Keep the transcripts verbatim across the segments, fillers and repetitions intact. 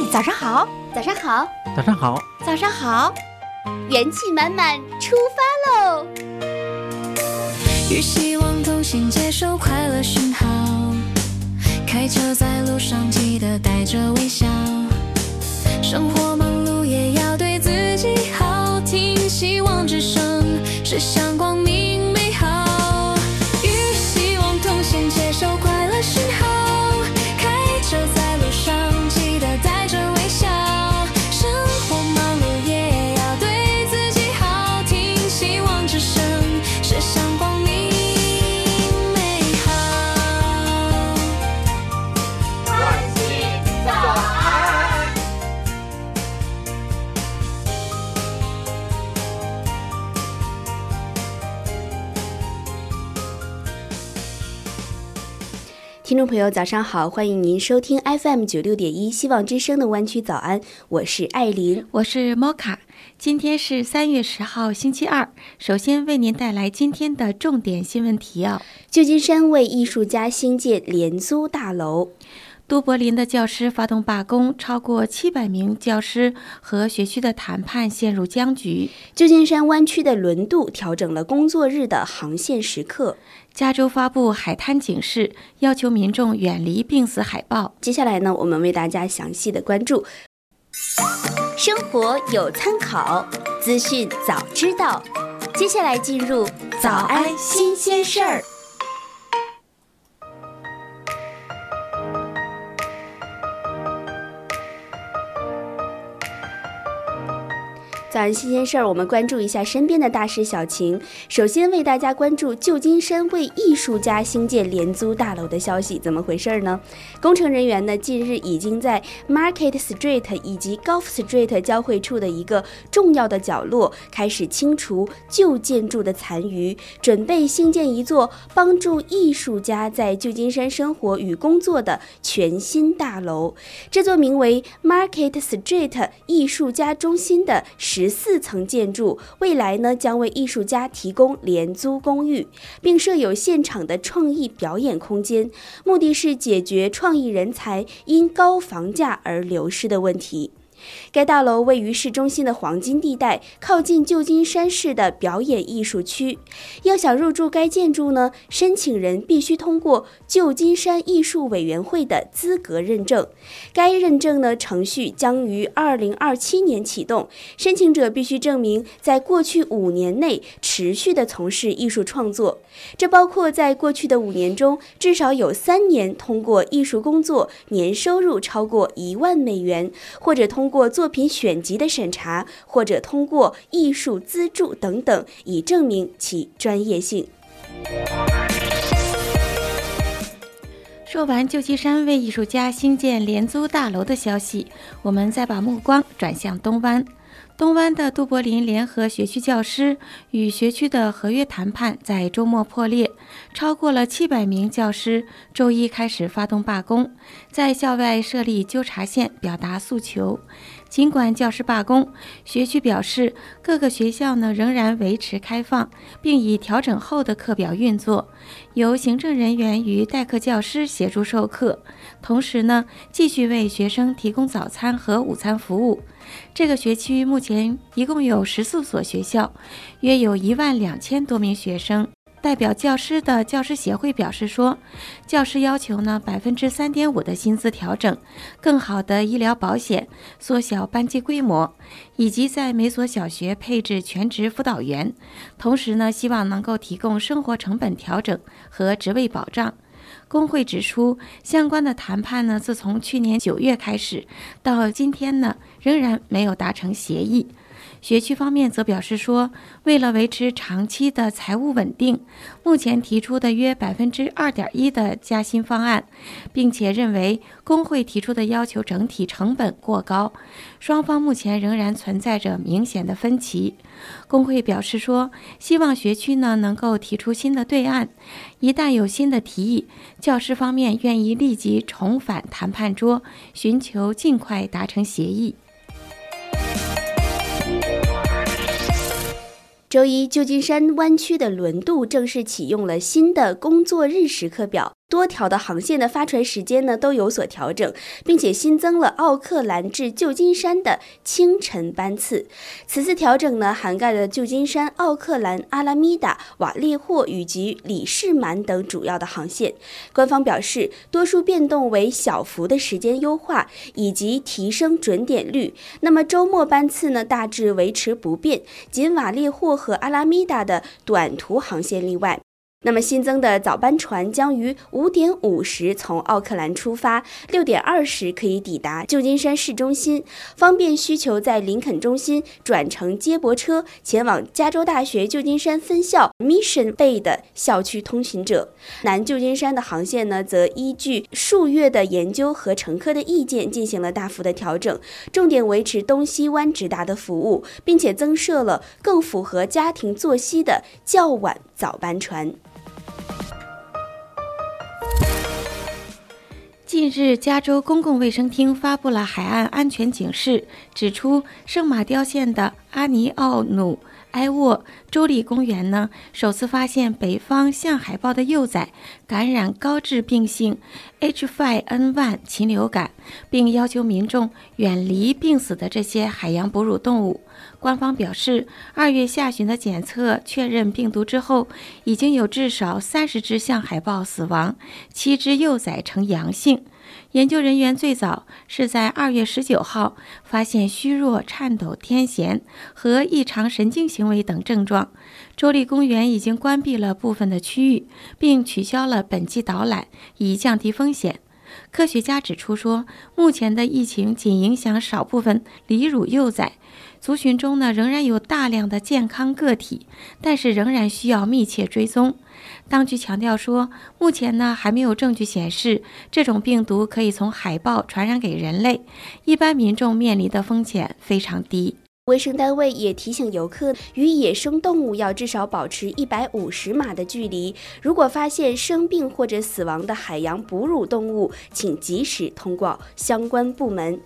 早上好， 早上好， 早上好， 早上好， 元气满满出发喽！ 与希望同行，接受快乐讯号。开车在路上，记得带着微笑。生活忙碌，也要对自己好。听希望之声，是向光明美好。与希望同行，接受快乐讯号。开车在路上，记得带着微笑。生活忙碌，也要对自己好。听希望之声，是向光明。 听众朋友早上好，欢迎您收听 F M 九六点一希望之声的湾区早安，我是艾琳， 我是 Moka。今天是三月十号星期二，首先为您带来今天的重点新闻提要。 旧金山为艺术家兴建廉租大楼。 都柏林的教师发动罢工，超过七百名教师和学区的谈判陷入僵局。 旧金山湾区的轮渡调整了工作日的航线时刻。 加州发布海滩警示，要求民众远离病死海豹。 接下来呢，我们为大家详细的关注。生活有参考，资讯早知道。接下来进入早安新鲜事儿。早安新鲜事儿，我们关注一下身边的大事小情。首先为大家关注旧金山为艺术家兴建廉租大楼的消息，怎么回事呢？工程人员呢，近日已经在 Market Street 以及 Gulf Street 交汇处的一个重要的角落开始清除旧建筑的残余，准备兴建一座帮助艺术家在旧金山生活与工作的全新大楼。这座名为 Market Street 艺术家中心的十四层建筑，未来呢将为艺术家提供廉租公寓，并设有现场的创意表演空间，目的是解决创意人才因高房价而流失的问题。该大楼位于市中心的黄金地带，靠近旧金山市的表演艺术区。要想入住该建筑呢，申请人必须通过旧金山艺术委员会的资格认证。该认证呢程序将于二零二七年启动，申请者必须证明在过去五年内持续地从事艺术创作，这包括在过去的五年中至少有三年通过艺术工作年收入超过一万美元，或者通过作品选集的审查，或者通过艺术资助等等，以证明其专业性。 说完旧金山为艺术家兴建廉租大楼的消息，我们再把目光转向东湾。东湾的都柏林联合学区教师与学区的合约谈判在周末破裂，超过了七百名教师周一开始发动罢工，在校外设立纠察线表达诉求。尽管教师罢工，学区表示各个学校呢仍然维持开放，并以调整后的课表运作，由行政人员与代课教师协助授课，同时呢继续为学生提供早餐和午餐服务。这个学区目前一共有十四所学校，约有一万两千多名学生。代表教师的教师协会表示说，教师要求呢百分之三点五的薪资调整，更好的医疗保险，缩小班级规模，以及在每所小学配置全职辅导员。同时呢，希望能够提供生活成本调整和职位保障。工会指出，相关的谈判呢，自从去年九月开始，到今天呢，仍然没有达成协议。学区方面则表示说，为了维持长期的财务稳定，目前提出的约百分之二点一的加薪方案，并且认为工会提出的要求整体成本过高，双方目前仍然存在着明显的分歧。工会表示说，希望学区呢能够提出新的对案，一旦有新的提议，教师方面愿意立即重返谈判桌，寻求尽快达成协议。 周一，旧金山湾区的轮渡正式启用了新的工作日时刻表。 多条的航线的发船时间呢都有所调整，并且新增了奥克兰至旧金山的清晨班次。此次调整呢涵盖了旧金山、奥克兰、阿拉米达、瓦列霍以及里士满等主要的航线。官方表示，多数变动为小幅的时间优化以及提升准点率。那么周末班次呢大致维持不变，仅瓦列霍和阿拉米达的短途航线例外。那么新增的早班船将于五点五十从奥克兰出发，六点二十可以抵达旧金山市中心，方便需求在林肯中心转乘接驳车前往加州大学旧金山分校 Mission Bay 的校区通行者。南旧金山的航线呢，则依据数月的研究和乘客的意见进行了大幅的调整，重点维持东西湾直达的服务，并且增设了更符合家庭作息的较晚早班船。 近日，加州公共卫生厅发布了海岸安全警示，指出圣马刁县的阿尼奥努埃沃州立公园呢，首次发现北方象海豹的幼崽感染高致病性 H 五 N 一 禽流感，并要求民众远离病死的这些海洋哺乳动物。官方表示，二月下旬的检测确认病毒之后，已经有至少三十只象海豹死亡，七只幼崽呈阳性。研究人员最早是在二月十九号发现虚弱、颤抖、癫痫和异常神经行为等症状。州立公园已经关闭了部分的区域，并取消了本季导览，以降低风险。科学家指出说，目前的疫情仅影响少部分离乳幼崽，族群中呢仍然有大量的健康个体，但是仍然需要密切追踪。当局强调说，目前呢还没有证据显示这种病毒可以从海豹传染给人类，一般民众面临的风险非常低。 卫生单位也提醒游客，与野生动物要至少保持一百五十码的距离。如果发现生病或者死亡的海洋哺乳动物，请及时通报相关部门。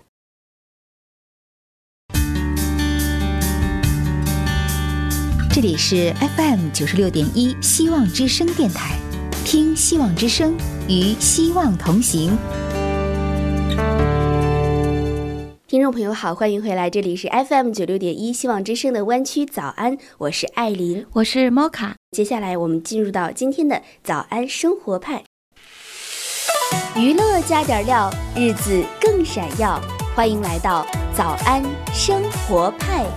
这里是 F M 九十六点一希望之声电台，听希望之声，与希望同行。 听众朋友好，欢迎回来，这里是 F M 九十六点一希望之声的湾区早安，我是艾琳， 我是 Moka。 接下来我们进入到今天的早安生活派，娱乐加点料，日子更闪耀，欢迎来到早安生活派。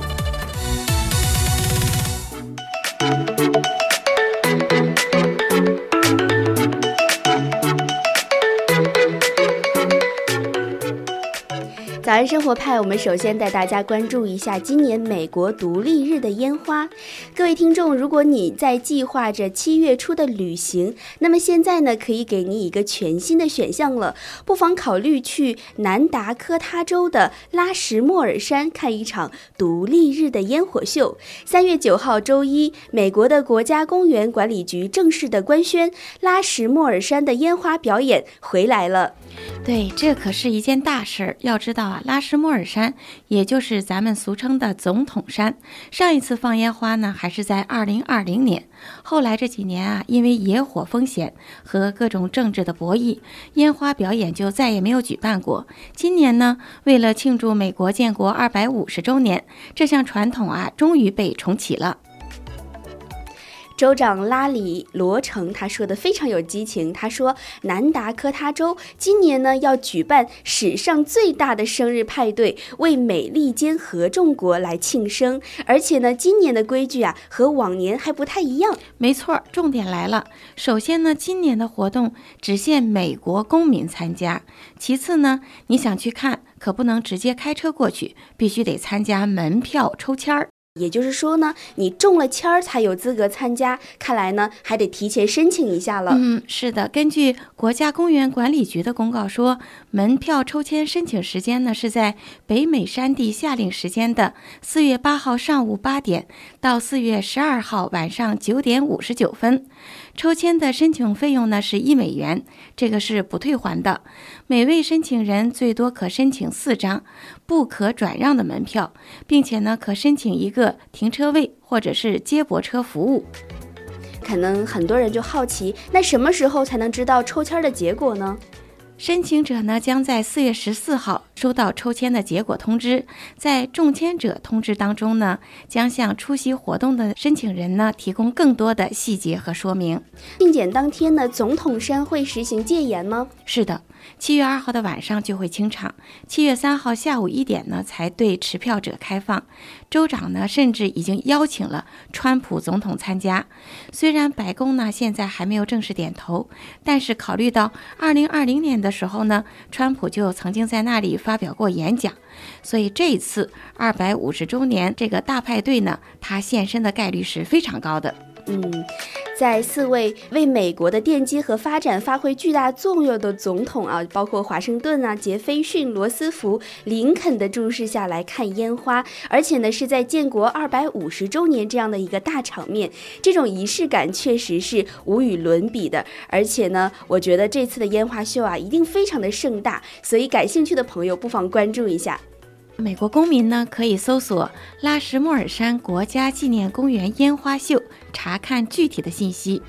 早安生活派，我们首先带大家关注一下今年美国独立日的烟花。各位听众，如果你在计划着七月初的旅行，那么现在呢，可以给你一个全新的选项了，不妨考虑去南达科他州的拉什莫尔山看一场独立日的烟火秀。三月九号周一，美国的国家公园管理局正式的官宣，拉什莫尔山的烟花表演回来了。 对，这可是一件大事儿。要知道啊，拉什莫尔山也就是咱们俗称的总统山，上一次放烟花呢还是在二零二零年。后来这几年啊，因为野火风险和各种政治的博弈，烟花表演就再也没有举办过。今年呢，为了庆祝美国建国二百五十周年，这项传统啊终于被重启了。 州长拉里罗成他说的非常有激情，他说南达科他州今年呢要举办史上最大的生日派对，为美利坚合众国来庆生，而且呢今年的规矩啊和往年还不太一样。 没错，重点来了。首先呢，今年的活动只限美国公民参加，其次呢，你想去看可不能直接开车过去，必须得参加门票抽签儿。 也就是说呢，你中了签儿才有资格参加，看来呢还得提前申请一下了。 嗯，是的，根据国家公园管理局的公告说，门票抽签申请时间呢是在北美山地夏令时间的四月八号上午八点到四月十二号晚上九点五十九分。抽签的申请费用呢是一美元，这个是不退还的。每位申请人最多可申请四张不可转让的门票，并且呢可申请一个停车位或者是接驳车服务。 可能很多人就好奇，那什么时候才能知道抽签的结果呢？ 申请者呢将在四月十四号收到抽签的结果通知，在中签者通知当中呢，将向出席活动的申请人呢提供更多的细节和说明。 竞检当天呢，总统山会实行戒严吗？ 是的，七月二号的晚上就会清场，七月三号下午一点呢才对持票者开放。州长呢甚至已经邀请了川普总统参加，虽然白宫呢现在还没有正式点头，但是考虑到二零二零年的时候呢，川普就曾经在那里发表过演讲，所以这一次二百五十周年这个大派对呢，他现身的概率是非常高的。 嗯，在四位为美国的奠基和发展发挥巨大作用的总统啊，包括华盛顿啊、杰斐逊、罗斯福、林肯的注视下来看烟花，而且呢是在建国二百五十周年这样的一个大场面，这种仪式感确实是无与伦比的。而且呢，我觉得这次的烟花秀啊，一定非常的盛大，所以感兴趣的朋友不妨关注一下。 美国公民呢可以搜索拉什莫尔山国家纪念公园烟花秀，查看具体的信息。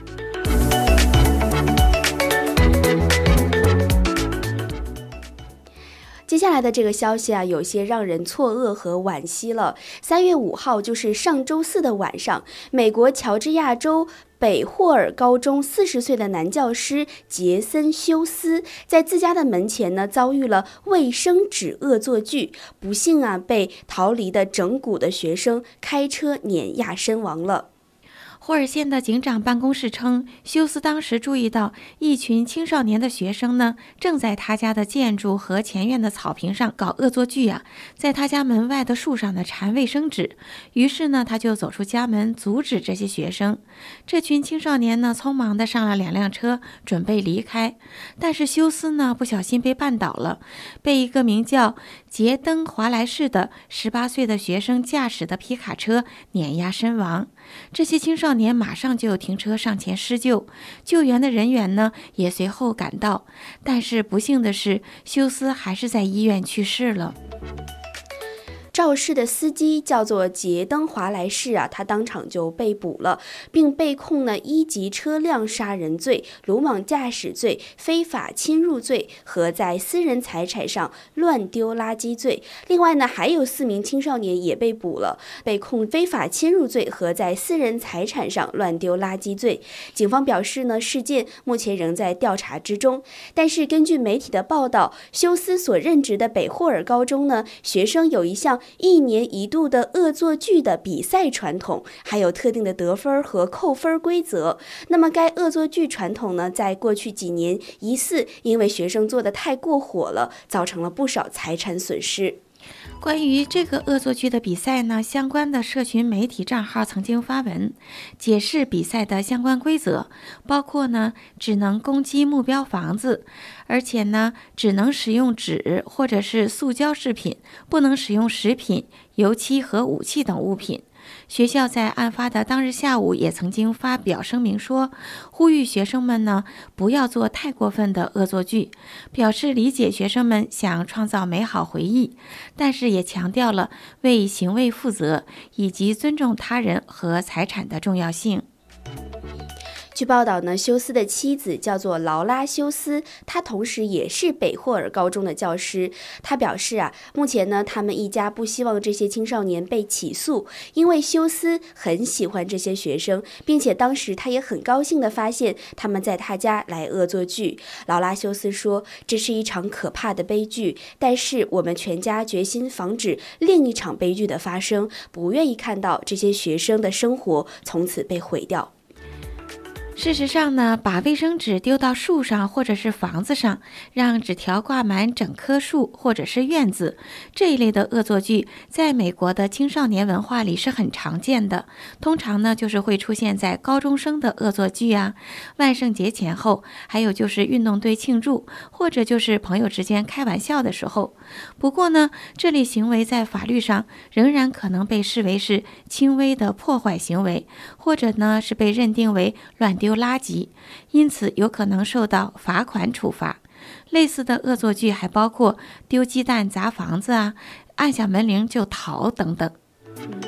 接下来的这个消息啊，有些让人错愕和惋惜了。三月五号，就是上周四的晚上，美国乔治亚州北霍尔高中四十岁的男教师杰森·休斯在自家的门前呢，遭遇了卫生纸恶作剧，不幸啊，被逃离的整蛊的学生开车碾压身亡了。 霍尔县的警长办公室称，休斯当时注意到一群青少年的学生呢，正在他家的建筑和前院的草坪上搞恶作剧啊，在他家门外的树上呢缠卫生纸。于是呢，他就走出家门阻止这些学生。这群青少年呢，匆忙地上了两辆车，准备离开。但是休斯呢，不小心被绊倒了，被一个名叫杰登·华莱士的十八岁的学生驾驶的皮卡车碾压身亡。这些青少年马上就停车上前施救，救援的人员呢也随后赶到，但是不幸的是，休斯还是在医院去世了。 肇事的司机叫做杰登·华莱士啊，他当场就被捕了，并被控呢一级车辆杀人罪、鲁莽驾驶罪、非法侵入罪和在私人财产上乱丢垃圾罪。另外呢，还有四名青少年也被捕了，被控非法侵入罪和在私人财产上乱丢垃圾罪。警方表示呢，事件目前仍在调查之中。但是根据媒体的报道，休斯所任职的北霍尔高中呢，学生有一项一年一度的恶作剧的比赛传统，还有特定的得分和扣分规则。那么该恶作剧传统呢，在过去几年疑似因为学生做得太过火了，造成了不少财产损失。 关于这个恶作剧的比赛呢，相关的社群媒体账号曾经发文解释比赛的相关规则，包括呢只能攻击目标房子，而且呢只能使用纸或者是塑胶制品，不能使用食品、油漆和武器等物品。学校在案发的当日下午也曾经发表声明说，呼吁学生们呢不要做太过分的恶作剧，表示理解学生们想创造美好回忆，但是也强调了为行为负责以及尊重他人和财产的重要性。 据报道呢，休斯的妻子叫做劳拉·休斯，她同时也是北霍尔高中的教师。她表示啊，目前呢，他们一家不希望这些青少年被起诉，因为休斯很喜欢这些学生，并且当时他也很高兴地发现他们在他家来恶作剧。劳拉·休斯说，这是一场可怕的悲剧，但是我们全家决心防止另一场悲剧的发生，不愿意看到这些学生的生活从此被毁掉。 事实上呢，把卫生纸丢到树上或者是房子上，让纸条挂满整棵树或者是院子，这一类的恶作剧在美国的青少年文化里是很常见的。通常呢，就是会出现在高中生的恶作剧啊，万圣节前后，还有就是运动队庆祝，或者就是朋友之间开玩笑的时候。不过呢，这类行为在法律上仍然可能被视为是轻微的破坏行为，或者呢是被认定为乱丢垃圾，因此有可能受到罚款处罚。类似的恶作剧还包括丢鸡蛋砸房子啊，按下门铃就逃等等。 嗯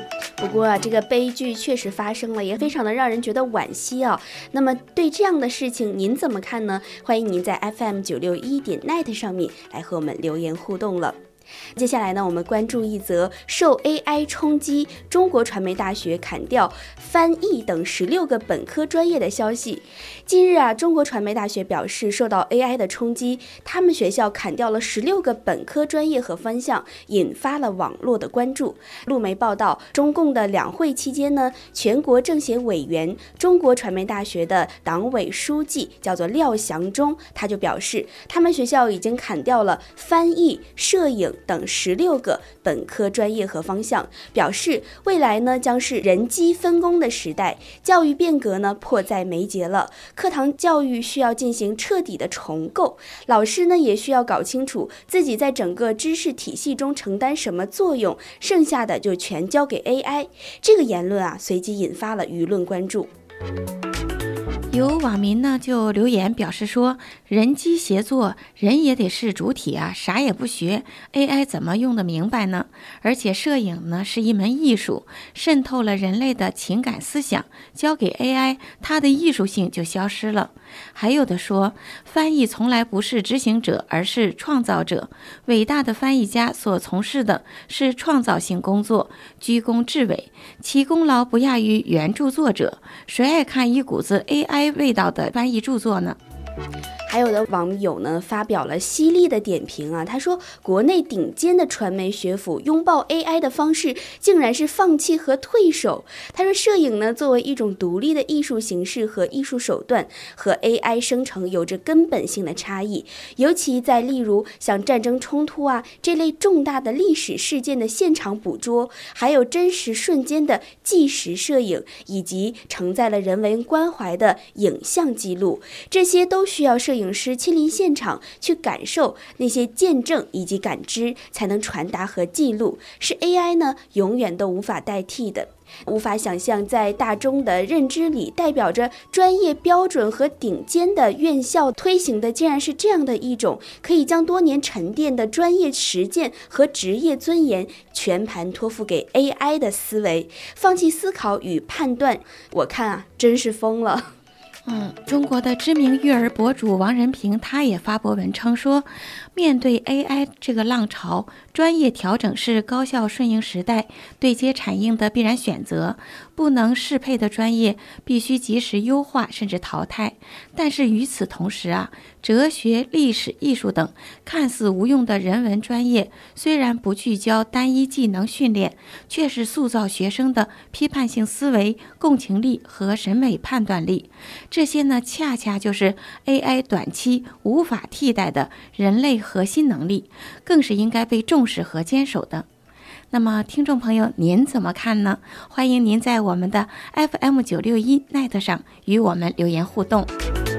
不过啊，这个悲剧确实发生了，也非常的让人觉得惋惜啊。那么对这样的事情您怎么看呢？欢迎您在 F M 九六一点 net 上面来和我们留言互动了。接下来呢，我们关注一则受 A I 冲击，中国传媒大学砍掉翻译等十六个本科专业的消息。近日啊，中国传媒大学表示，受到 A I 的冲击，他们学校砍掉了十六个本科专业和方向，引发了网络的关注。路媒报道，中共的两会期间呢，全国政协委员、中国传媒大学的党委书记叫做廖祥忠，他就表示，他们学校已经砍掉了翻译、摄影等十六个本科专业和方向，表示未来呢将是人机分工的时代，教育变革呢迫在眉睫了，课堂教育需要进行彻底的重构，老师呢也需要搞清楚自己在整个知识体系中承担什么作用，剩下的就全交给 A I。 这个言论啊随即引发了舆论关注。 有网民呢就留言表示说，人机协作，人也得是主体啊，啥也不学 A I 怎么用得明白呢？而且摄影呢是一门艺术，渗透了人类的情感思想，交给 A I 它的艺术性就消失了。还有的说，翻译从来不是执行者，而是创造者，伟大的翻译家所从事的是创造性工作，居功至伟，其功劳不亚于原著作者。谁爱看一股子 A I味道的翻译著作呢？ 还有的网友呢发表了犀利的点评啊，他说国内顶尖的传媒学府拥抱 A I 的方式竟然是放弃和退守。他说摄影呢作为一种独立的艺术形式和艺术手段，和 A I 生成有着根本性的差异，尤其在例如像战争冲突啊这类重大的历史事件的现场捕捉，还有真实瞬间的纪实摄影，以及承载了人文关怀的影像记录，这些都需要摄影影师亲临现场去感受那些见证以及感知，才能传达和记录，是 A I 呢永远都无法代替的。无法想象在大众的认知里代表着专业标准和顶尖的院校推行的竟然是这样的一种可以将多年沉淀的专业实践和职业尊严全盘托付给 A I 的思维，放弃思考与判断。我看啊真是疯了。 嗯，中国的知名育儿博主王仁平他也发博文称说，面对 A I 这个浪潮，专业调整是高效顺应时代、对接产业的必然选择，不能适配的专业必须及时优化甚至淘汰。但是与此同时啊，哲学、历史、艺术等看似无用的人文专业，虽然不聚焦单一技能训练，却是塑造学生的批判性思维、共情力和审美判断力。这些呢，恰恰就是 A I 短期无法替代的人类核心能力，更是应该被重视和坚守的。那么，听众朋友，您怎么看呢？欢迎您在我们的 F M 九六一 Net 上与我们留言互动。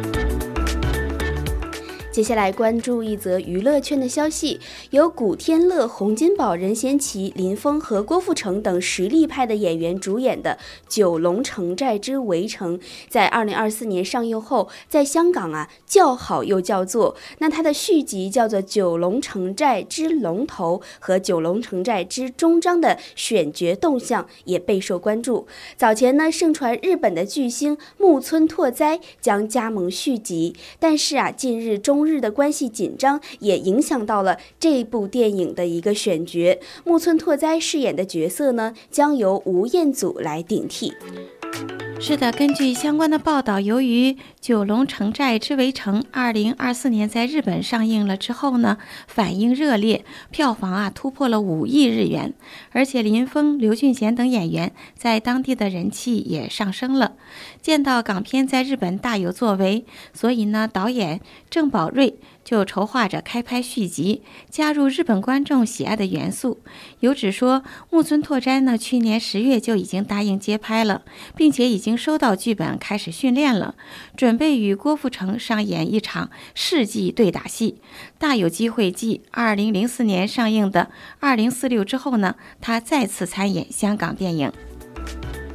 接下来关注一则娱乐圈的消息，由古天乐、洪金宝、任贤齐、林峰和郭富城等实力派的演员主演的《九龙城寨之围城》在二零二四年上映后，在香港啊叫好又叫座。那它的续集叫做《九龙城寨之龙头》和《九龙城寨之终章》的选角动向也备受关注。早前呢，盛传日本的巨星木村拓哉将加盟续集，但是啊，近日中日的关系紧张也影响到了这部电影的一个选角。木村拓哉饰演的角色呢，将由吴彦祖来顶替。 是的，根据相关的报道，由于《九龙城寨之围城》二零二四年在日本上映了之后呢，反应热烈，票房啊突破了五亿日元，而且林峰、刘俊贤等演员在当地的人气也上升了。见到港片在日本大有作为，所以呢，导演郑宝瑞就筹划着开拍续集，加入日本观众喜爱的元素。有指说，木村拓哉呢，去年十月就已经答应接拍了，并且已经收到剧本，开始训练了，准备与郭富城上演一场世纪对打戏，大有机会继二零零四年上映的《二零四六》之后呢，他再次参演香港电影。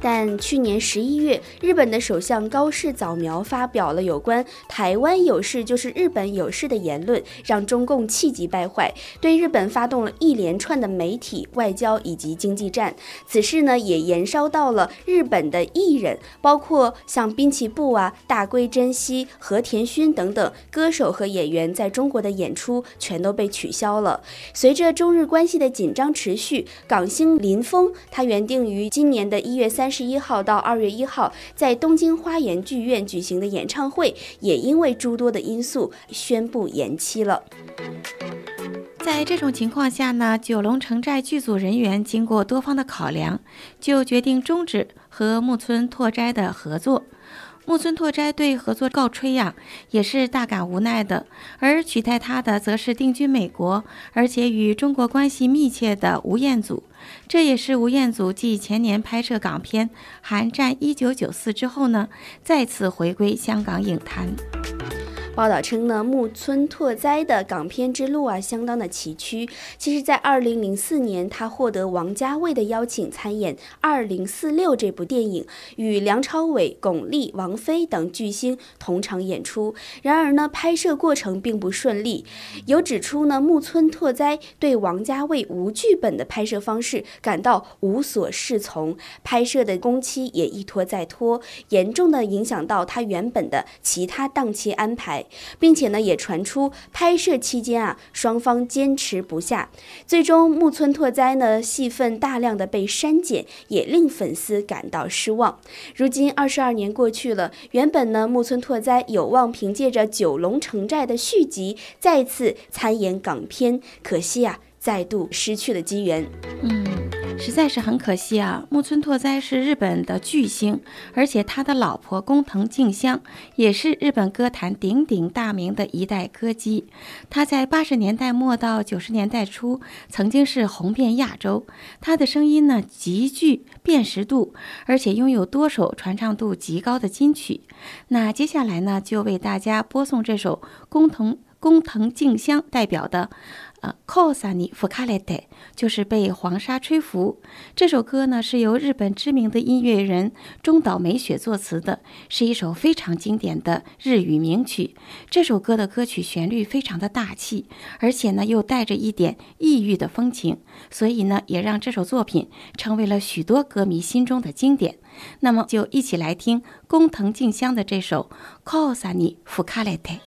但去年十一月，日本的首相高市早苗发表了有关台湾有事就是日本有事的言论，让中共气急败坏，对日本发动了一连串的媒体、外交以及经济战。此事呢，也延烧到了日本的艺人，包括像滨崎步啊、大龟真希、和田勋等等歌手和演员在中国的演出全都被取消了。随着中日关系的紧张持续，港星林峰他原定于今年的一月三十一号到二月一号在东京花园剧院举行的演唱会，也因为诸多的因素宣布延期了。 在这种情况下呢，九龙城寨剧组人员经过多方的考量，就决定终止和木村拓哉的合作。木村拓哉对合作告吹呀、啊，也是大感无奈的，而取代他的则是定居美国，而且与中国关系密切的吴彦祖。这也是吴彦祖继前年拍摄港片《寒战一九九四》之后呢，再次回归香港影坛。 报道称呢，木村拓哉的港片之路啊，相当的崎岖。其实，在二零零四年，他获得王家卫的邀请参演《二零四六》这部电影，与梁朝伟、巩俐、王菲等巨星同场演出。然而呢，拍摄过程并不顺利。有指出呢，木村拓哉对王家卫无剧本的拍摄方式感到无所适从，拍摄的工期也一拖再拖，严重的影响到他原本的其他档期安排。并且呢，也传出拍摄期间啊，双方坚持不下，最终木村拓哉呢戏份大量的被删减，也令粉丝感到失望。如今二十二年过去了，原本呢木村拓哉有望凭借着《九龙城寨》的续集再次参演港片，可惜啊，再度失去了机缘。 嗯。实在是很可惜啊！木村拓哉是日本的巨星，而且他的老婆工藤静香也是日本歌坛鼎鼎大名的一代歌姬。他在八十年代末到九十年代初曾经是红遍亚洲。他的声音呢极具辨识度，而且拥有多首传唱度极高的金曲。那接下来呢，就为大家播送这首工藤工藤静香代表的呃 Kosa ni fukarete， 就是被黄沙吹拂。这首歌呢是由日本知名的音乐人中岛美雪作词的，是一首非常经典的日语名曲。这首歌的歌曲旋律非常的大气，而且呢又带着一点异域的风情，所以呢也让这首作品成为了许多歌迷心中的经典。那么就一起来听工藤静香的这首 Kosa ni fukarete。